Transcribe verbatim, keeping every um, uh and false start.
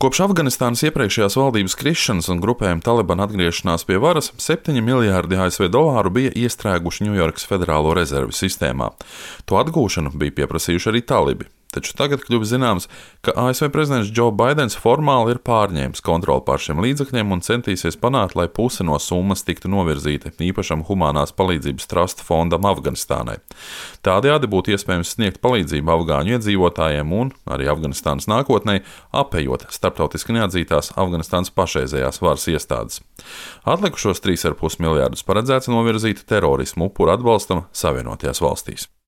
Kopš Afganistānas iepriekšējās valdības krišanas un grupējuma Taliban atgriešanās pie varas, septiņi miljārdi A S V dolāru bija iestrēguši Ņujorkas Federālo rezervi sistēmā. To atgūšanu bija pieprasījuši arī talibi. Taču tagad kļuvis zināms, ka A S V prezidents Džo Baidens formāli ir pārņēmis kontroli pār šiem līdzekļiem un centīsies panākt, lai puse no summas tiktu novirzīta īpašam humanās palīdzības trasta fondam Afganistānai. Tādējādi būtu iespējams sniegt palīdzību afgāņu iedzīvotājiem un arī Afganistānas nākotnē, apējot starptautiski neatzītās Afganistānas pašreizējās varas iestādes. Atlikušos trīs ar pus miljārdus paredzēts novirzīt terorismu upuru atbalstam Savienotajās valstīs.